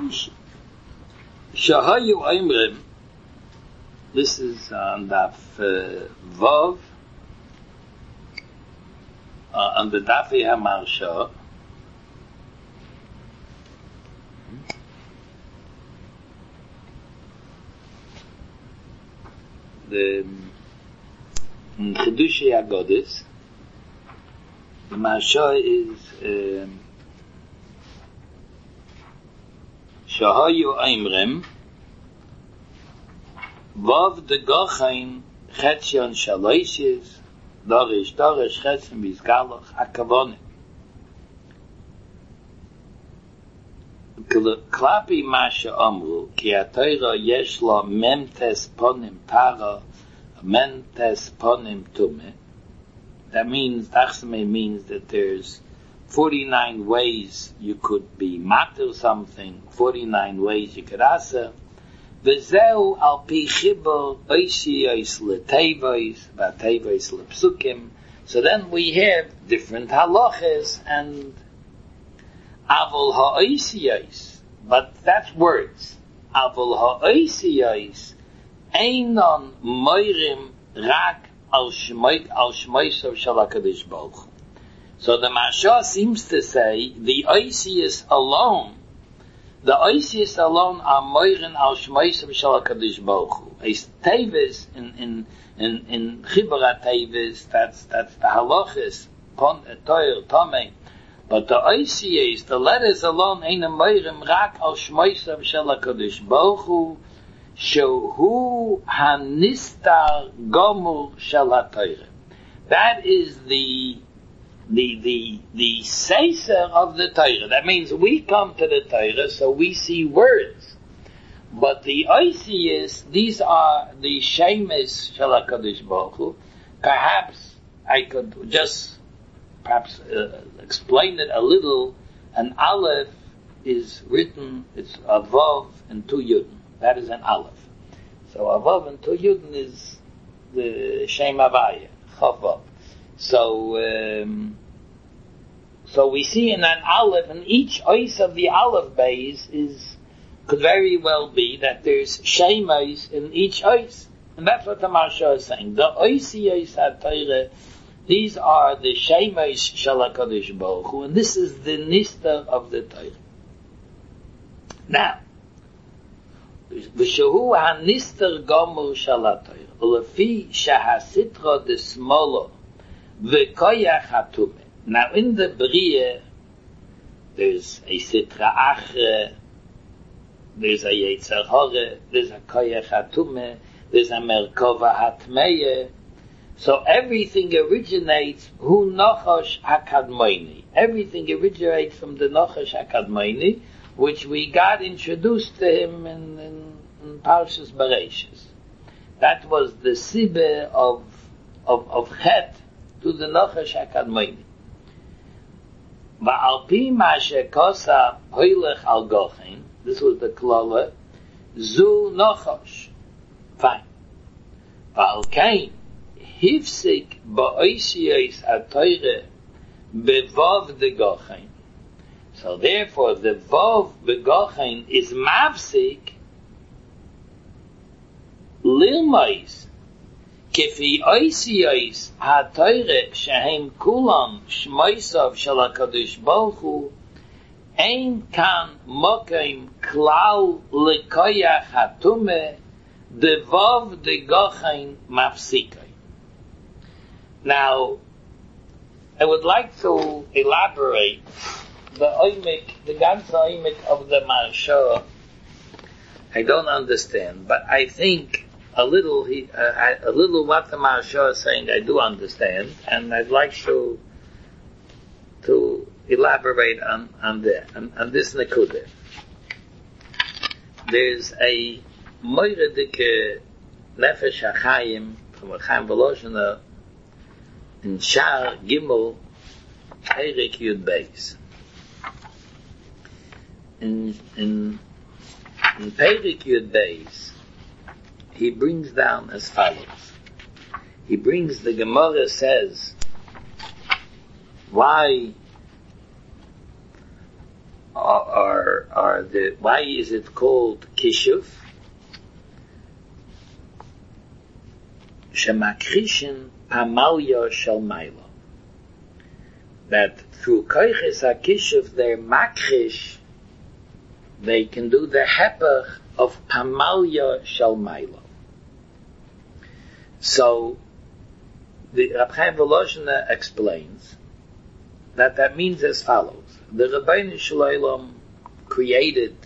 Shahayu Aimrim, this is on Daf uh, Vav, uh, on the Dafi HaMarsha. The Chedushi Agodis, the Marsha is um, Shahayu Aimrim Vav de Gochain Chetzion Shaloishis Dorish Dorish Chetzim Bizgaloch Hakavone Klapi Masha Amru Ki HaTorah Yesh Lo Memtes Ponim Tara Mentes Ponim Tume. That means, Tachsame means that there's forty-nine ways you could be matter something, forty-nine ways you could answer. V'zeu al pi chibur oisiyos letevois, v'tevois lepsukim. So then we have different halachas and avol ha'oisiyos, but that's words. Avol ha'oisiyos einon moirim rak al shmoik al shmoisav shel HaKadosh Baruch Hu. So the Marsha seems to say the Oisius alone, the Oisius alone are moirin al shmoisav shel HaKadosh Baruch Hu. A tevis in in in in Chibur tevis, that's that's the halachas pon toir tomei. But the Oisius, the letters alone, ain't a moirim rak al shmoisav shel HaKadosh Baruch Hu. Shehu hanistar gomur shel HaTorah. That is the the the the seiser of the Torah. That means we come to the Torah, so we see words. But the Oisius, these are the shemes shel HaKadosh Baruch Hu. Perhaps I could just perhaps uh, explain it a little. An aleph is written, it's a vav and two yud. That is an aleph. So a vav and two yud is the shem avaya, chavav. So, um, so we see in an aleph, and each ois of the aleph base is, could very well be that there's shemes in each ois. And that's what the Marsha is saying. The oisiyos HaTorah, these are the shemes shel HaKadosh Baruch Hu, and this is the nister of the Torah. Now, v'shehu hanister gomur shel HaTorah, ulefi shehasitra desmolo v'koyach hatume. Now in the Bria, there's a sitra achre, there's a yetzer hara, there's a koyach hatume, there's a merkova hatmeye. So everything originates hu nochosh hakadmoini. Everything originates from the nochosh hakadmoini, which we got introduced to him in, in, in Parshas Bereshis. That was the sibbe of of of chet to the nochosh hakadmoini. Va'al pi ma shekosa hoylech al gochen. This was the klala. Zu nochosh. Fine. Va'al kain hifsik ba'oisiyos HaTorah bevav de gochen. So therefore, the vav begochen is mafsik lilmais kefi oisiyos HaTorah shehem kulam shmoisav shel HaKadosh Baruch Hu ein kan mokem klal lekoyach hatume the vav de gochen mafsikai. Now, I would like to elaborate the oimik, the ganze oimik of the Marsha. I don't understand, but I think a little, he, uh, a little what the Marsha is saying, I do understand, and I'd like to to elaborate on on the on, on this nekudah. There's a moiredike nefesh hachayim from a Chaim Volozhiner in Shar Gimel Perek Yud Beis. In in in Perek Yud Beis, he brings down as follows. He brings, the Gemara says, why uh, are, are the, why is it called Kishuv? Shemakrishin Pamalya Shel Maila. That through Koiches HaKishuv, they're makrish, they can do the hepech of Pamalya Shel Maila. So, the Rab Chaim Volozhiner explains that that means as follows. The Rabbeinu Shalom created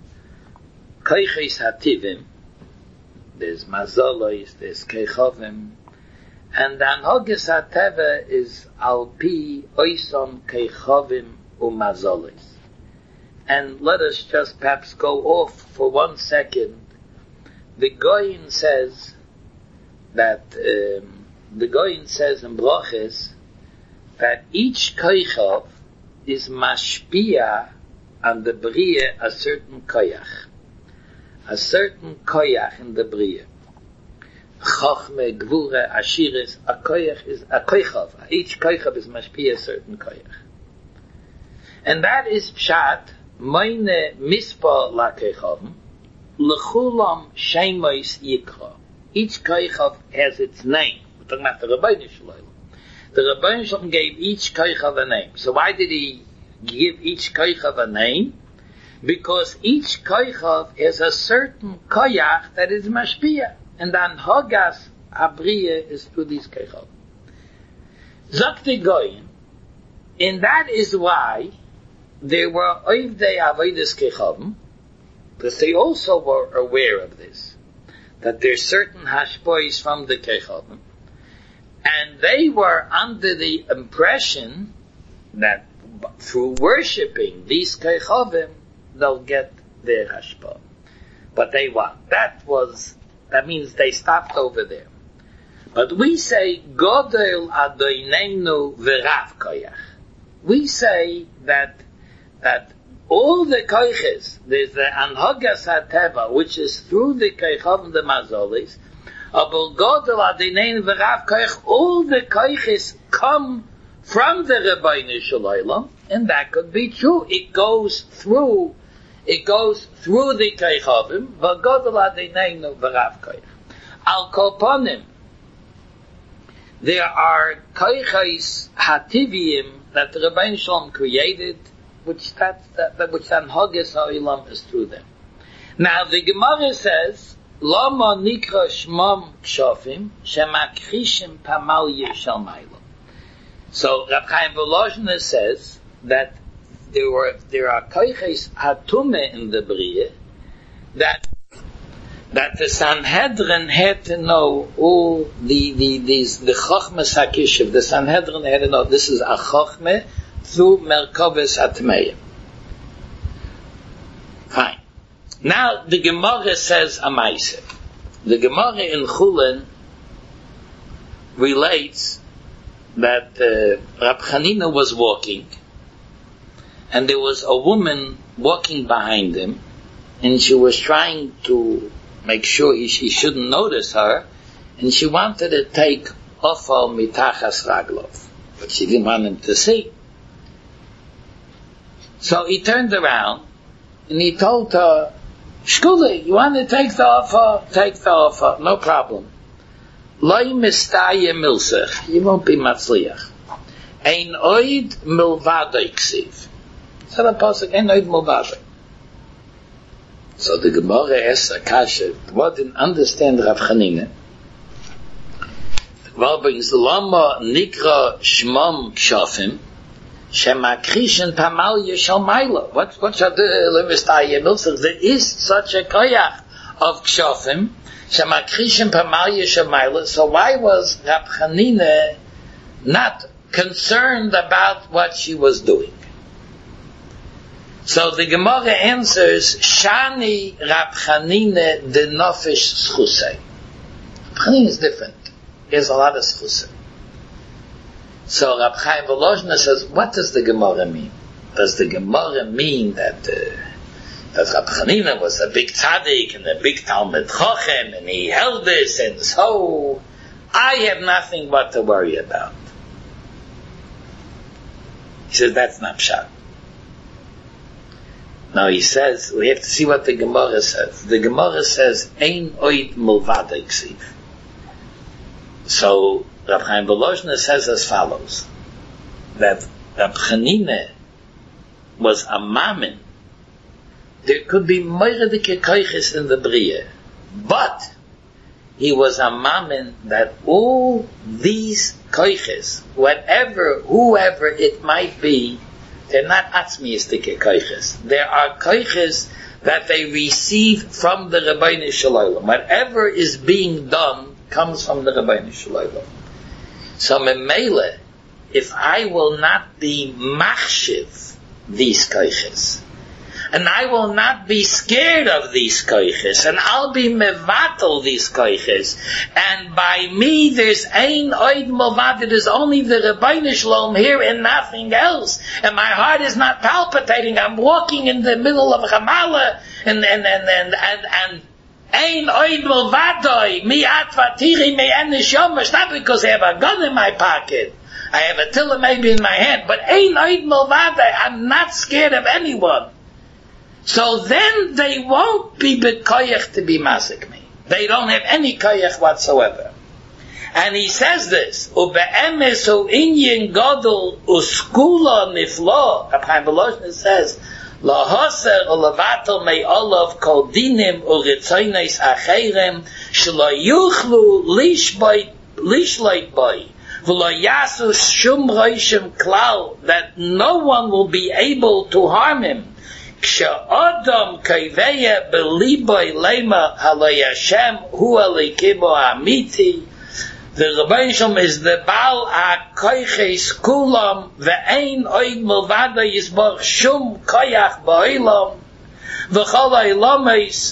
Koiches HaTivim, there's Mazolos, there's Keichovim, and the Anhogas HaTeva is Al-Pi Oisom Keichovim Umazolos. And let us just perhaps go off for one second. The Goyin says that, um, the Goyin says in Broches that each Keichov is mashpia on the Bria a certain koyach. A certain koyach in the Bria. Chochme, Gvura, Ashiris, a koyach is a koychav. Each koychav is mashpia a certain koyach. And that is pshat, meine mispa la koychavim, lechulam shemois yikra. Each koychav has its name. We're talking about the Rabbeinu Shalom. The Rabbeinu Shalom gave each koychav a name. So why did he give each koychav a name? Because each koychav has a certain koyach that is mashpia. And then Hogas Abriya is through these koychav. Zakti Goyin. And that is why they were oivdei avodas koychavim, because they also were aware of this, that there's certain hashpois from the koychavim. And they were under the impression that through worshipping these koychavim, they'll get their hashpah. But they what? That was, that means they stopped over there. But we say, Godel Adoinenu V'Rav Koyach. We say that, that all the koyches, there's the Anhogas HaTeva, which is through the koychavim, the mazolis, all the koiches come from the Rabbeinu Shalom, and that could be true. It goes through, it goes through the koichavim. Al kolponim, there are koiches hativim that the Rabbeinu Shalom created, which that, that which Anhogas HaOlam is through them. Now the Gemara says, Lama nikra shmam kshofim shemakhrishim pamalya shel maila. So Rab Chaim Volozhiner says that there were there are koiches hatume in the Bria that that the Sanhedrin had to know all the the these the chochmas hakishiv. The Sanhedrin had to know this is a chochme through merkoves atmeya. Fine. Now the Gemara says a ma'aseh. The Gemara in Chulin relates that uh, Rab Chanina was walking, and there was a woman walking behind him, and she was trying to make sure he, he shouldn't notice her, and she wanted to take ofal mitachas raglov, but she didn't want him to see. So he turned around and he told her, Shkuli, you want to take the offer? Take the offer, no problem. Loi mistaya milsech, you won't be matzliach. Ein oid milvadoi ksiv. So the pasuk, ein oid milvadoi. So the Gemara asks a kasha, what didn't understand Rav Chanina? The Gemara brings, Lama nikra shmam kshafim, shemakrishin pamalya shal maila. What, what shall the lemistaya milsech? There is such a koyach of kshafim, shemakrishin pamalya shal maila. So why was Rab Chanina not concerned about what she was doing? So the Gemara answers, Shani Rab Chanina de nofesh schusay. Rab Chanina is different. He has a lot of schusay. So Rab Chaim Volozhiner says, what does the Gemara mean? Does the Gemara mean that uh, that Rab Chanina was a big tzaddik and a big Talmud Chochem and he held this, and so I have nothing but to worry about? He says, that's not pshat. Now he says, we have to see what the Gemara says. The Gemara says, Ein oid mulvada ksiv. So, Rav Chaim Volozhiner says as follows, that Rav Chanina was a mamin. There could be moiredike koiches in the Bria, but he was a mamin that all these koiches, whatever, whoever it might be, they're not atzmiyistike koiches. There are koiches that they receive from the Rebbeinu Shalom. Whatever is being done comes from the Rebbeinu Shalom. So memele, if I will not be machshiv these koiches, and I will not be scared of these koiches, and I'll be mevatel these koiches, and by me there's ein oid movad, there's only the Rebbeinu Shalom here and nothing else, and my heart is not palpitating, I'm walking in the middle of Ramallah, and and and and and, and ein oid movadoi, mi atvatiri me enishomash, not because I have a gun in my pocket, I have a tiller maybe in my hand, but ein oid movadoi, I'm not scared of anyone. So then they won't be bekoyach to be masik me. They don't have any koyach whatsoever. And he says this, ube'emes hu inyin godol uskula niflo, Rav Chaim Volozhiner says, lahoser ulevatel mei olav kol dinim uritzoynes acherem shlo yuchlu lishboi lishleit boi v'lo yasu shum roishim klal, that no one will be able to harm him. K'sha'adam kaiveya beliboy lema halay Hashem hu alikibo amiti. The Rebbeinu Shalom is the Baal HaKoiches Kulam ve'ein oid milvada yisbach shum koyach ba'olam v'chol ha'ilames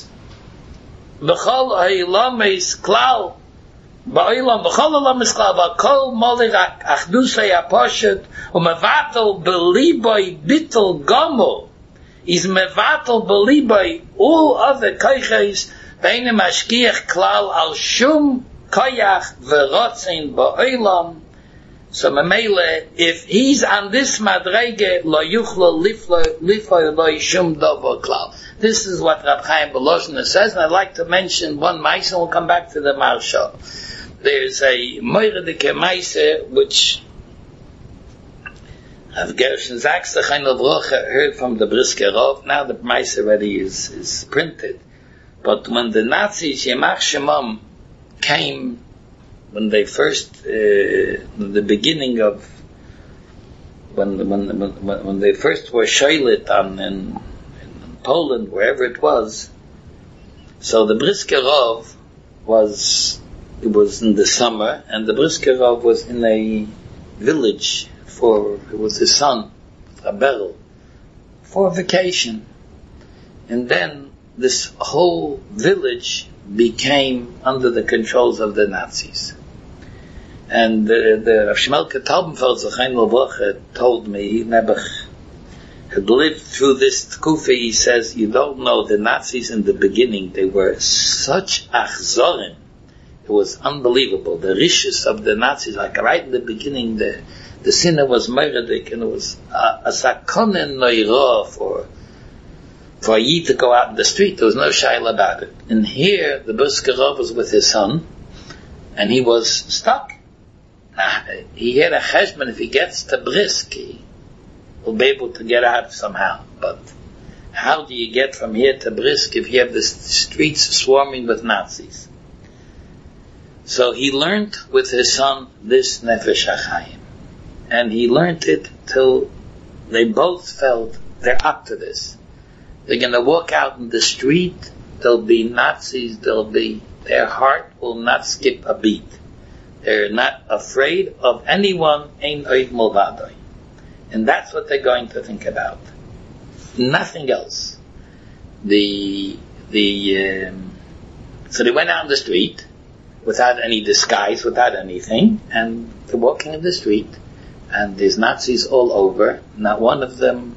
v'chol ha'ilames klal ba'olam v'chol ha'ilames klal v'kol molich achdusei aposhet u'mevatel beliboy bittel gomo is mevatel beliboy all other koiches ve'ein mashkiach klal al shum koyach v'rotzin ba'olam. So memele, if he's on this madrege, lo yuchlo lifo lo shum dovo klal. This is what Rav Chaim Volozhiner says, and I'd like to mention one maisa, and we'll come back to the Marsha. There's a moiredike maisa which Rav Gershon Zaks the Chaim Levrocha heard from the Brisker Rov. Now the maisa already is, is printed, but when the Nazis Yemach Shemam came, when they first, uh, the beginning of, when when when, when they first were shoylet on in, in Poland, wherever it was. So the Brisker Rov was, it was in the summer, and the Brisker Rov was in a village for, it was his son, Rabel, for vacation, and then this whole village became under the controls of the Nazis. And the, the Rav Shmelke Taubenfeld Zachain Levrocha told me, he never had lived through this tkufa. He says, you don't know, the Nazis in the beginning, they were such achzorim. It was unbelievable. The rishis of the Nazis, like right in the beginning, the the sinner was murdered, and it was a, a sakonen noira for for ye to go out in the street. There was no shaila about it. And here, the Brisker Rov was with his son, and he was stuck. Now, he had a cheshbon, if he gets to Brisk, he will be able to get out somehow. But how do you get from here to Brisk if you have the streets swarming with Nazis? So he learned with his son this Nefesh HaChaim. And he learned it till they both felt they're up to this. They're going to walk out in the street, there'll be Nazis, there'll be, their heart will not skip a beat. They're not afraid of anyone, ein oid mulvadoi. And that's what they're going to think about. Nothing else. The, the, um, so they went out in the street, without any disguise, without anything, and they're walking in the street, and there's Nazis all over, not one of them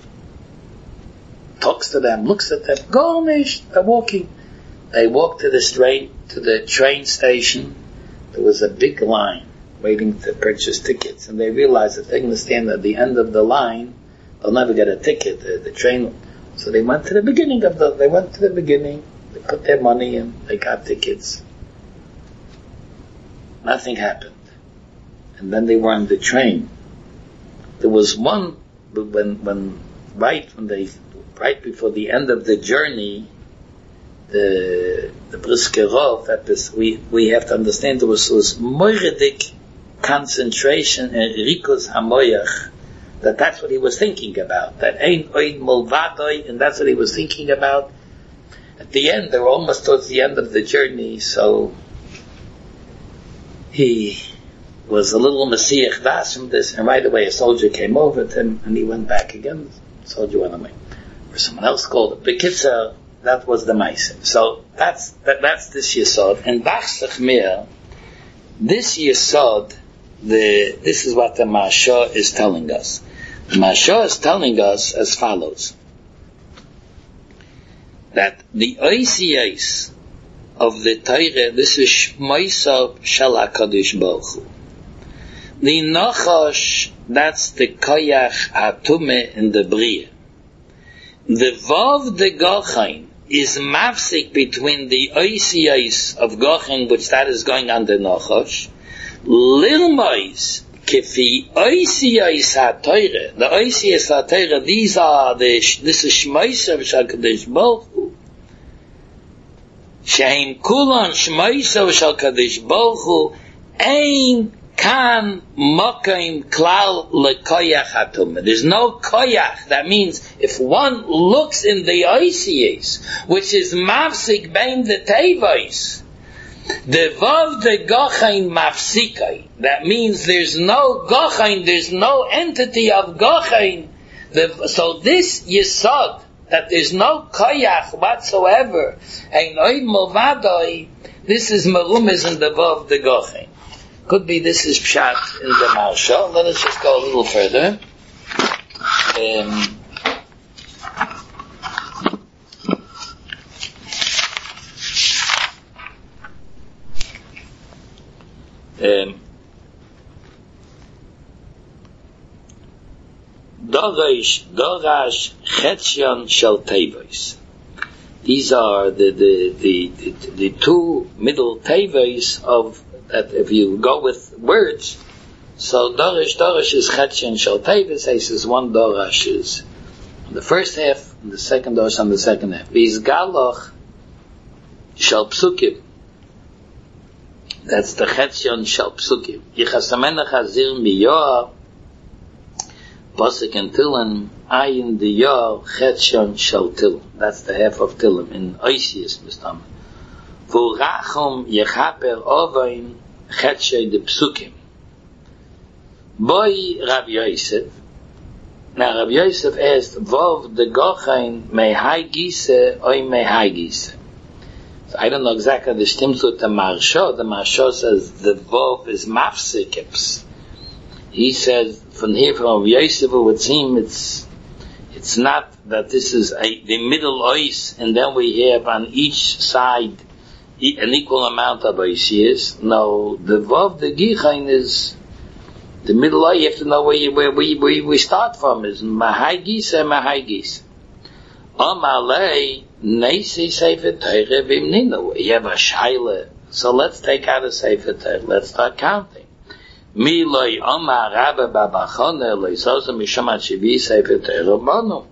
talks to them, looks at them, Gornish, they're walking. They walk to the train, to the train station. There was a big line waiting to purchase tickets, and they realized that they're going to stand at the end of the line, they'll never get a ticket. The, the train So they went to the beginning of the, they went to the beginning, they put their money in, they got tickets. Nothing happened. And then they were on the train. There was one, when, when, right when they, right before the end of the journey, the, the Briskerov, that is, we, we have to understand there was, was moiridik concentration and rikus hamoyach, that that's what he was thinking about, that ein oid mulvadoi, and that's what he was thinking about. At the end, they were almost towards the end of the journey, so he was a little Messiah das from this, and right away a soldier came over to him, and he went back again. The soldier went away. Or someone else called it. Bekitzer, that was the Maaseh. So that's that, that's this Yesod. And Bachsach Mir, this Yesod, the this is what the Maharsha is telling us. The Maharsha is telling us as follows: that the O C S of the Torah, this is Shmoisa Shel HaKadosh Baruch Hu. The Nachash, that's the Koyach HaTume in the Bria. The Vav de Gochain is mafsik between the O C S of Gochain, which that is going on the Nachash, Lilmois Kefi O C S HaTorah. The O C S HaTorah, these are the, this is Shmoisa Shel HaKadosh Baruch Hu. Sheim Kulan Shmoisa Shel HaKadosh Baruch Hu Ein Kan Mokaim Klal LeKoyach HaTumah. There's no koyach. That means if one looks in the O C S, which is mafsik bein the tevois, the vav the gochain mafsikai. That means there's no gochain, there's no entity of gochain. The, so this yesod, that there's no koyach whatsoever, ein oid movadoi, this is merumes in the vav the gochain. Could be this is pshat in the Maharsha. Let us just go a little further. Um, um, Dorash, Dorash, Chetzion Shel Tevois. These are the the, the the the two middle tevois of that. If you go with words, so Dorash, Dorash is Chetzion Shel Tevois. He says one Dorash is on the first half, and the second Dorash on the second half. Is Galoch Shel Psukim. That's the Chetzion Shel Psukim. Yichasamena Chazir Miyoah. Pasuk and Tilim, Ayin the Yor, Chetzion Shel Tilim. That's the half of Tilim in Oisius, Mistam. V'urachum yechaper ovain Chetzion de Psukim. Boy Rav Yosef. Now Rav Yosef asked, Vov de Gochain mehai gise oy mehai gise. So I don't know exactly the stimzut the Maharsha. The Maharsha says the Vov is mafsikips. He says, from here, from Yosef, it would seem it's it's not that this is a, the middle ois, and then we have on each side e- an equal amount of oisias. No, the vav, the gichain is the middle eye. You have to know where you, where we where we start from. Is mahai gisa, mahai gisa. Amalei neisi sefer Torah v'imnino. You have a shaila. So let's take out a sefer Torah. Let's start counting. Mi loy Omar Rabba Babachone loy Sosa Mishamat Shivi Sefer Torah Banu.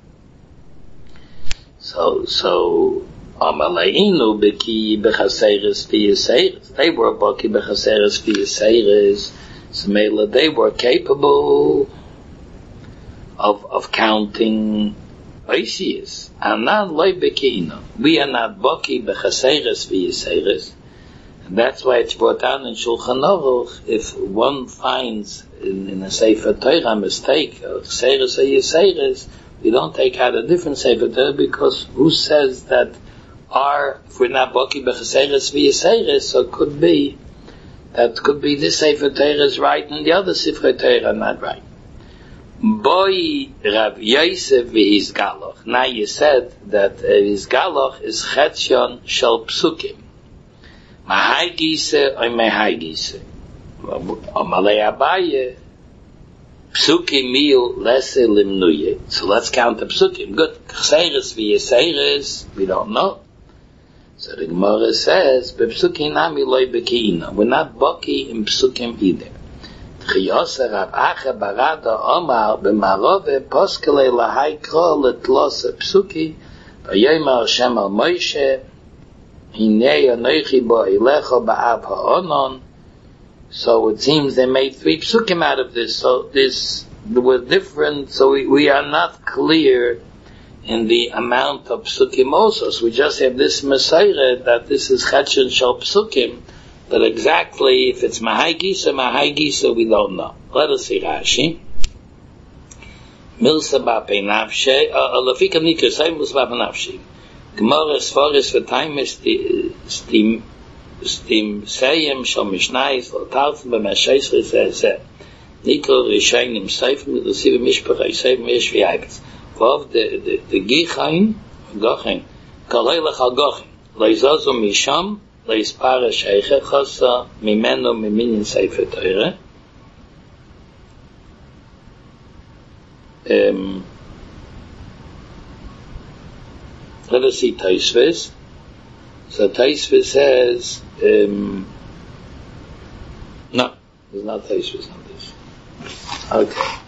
So, so Amaleinu Beki Bechaseres V'Yaseres. They were Beki Bechaseres V'Yaseres. So Mela, they were capable of of counting Oisias. Anan loy Bekiino. We are not Beki Bechaseres V'Yaseres. That's why it's brought down in Shulchan Aruch. If one finds in, in a Sefer Torah a mistake, or Seres or Yeseres, we don't take out a different Sefer Torah, because who says that our, if we're not Boki Bechaseres v'Yeseres, so it could be, that could be this Sefer Torah is right and the other Sefer Torah are not right. Boy Rav Yosef v'his Galoch. Now you said that uh, his Galoch is Chetzion Shel Psukim. Mahai gise or mehai gise. Amalei Abaye. Psukim mil lesse limnuye. So let's count the psukim. Good. Chseres v'yeseres, we don't know. So the Gemara says, B'psukim nami loy bekiina. We're not baki in psukim either. Chiyose Rav Acha Barada Omar b'marove poskele lahai kro letlose psuki v'yomer Hashem al Moshe hinei anochi bo ilecho ba'av ha'onon. So it seems they made three psukim out of this. So this was different. So we, we are not clear in the amount of psukim also. So we just have this Messiah that this is Chetchen Shal Psukim. But exactly if it's Mahai Gisa, Mahai Gisa, we don't know. Let us see Rashi. Milsa Bapei Nafshe, Lafika Nikra, say Milsa Bapei Nafshe. Gemara as far as for time is the Stim Seyem Shal Mishnais, Lotartzen B'Mesheis Rizeh, Nikra Rishayim Seifim, Lusiva Mishpachai, Seifim Mish V'Yaibetz. Vov the the Gichain, Gochain, Kaleilach Al Gochain, Leizazo Misham, Leispara Sheiche Chasa, Mimeno Miminin Sefer Teire. Um, let us see Taisves. So Taisves says, um, no, there's not Taisves on this. Okay.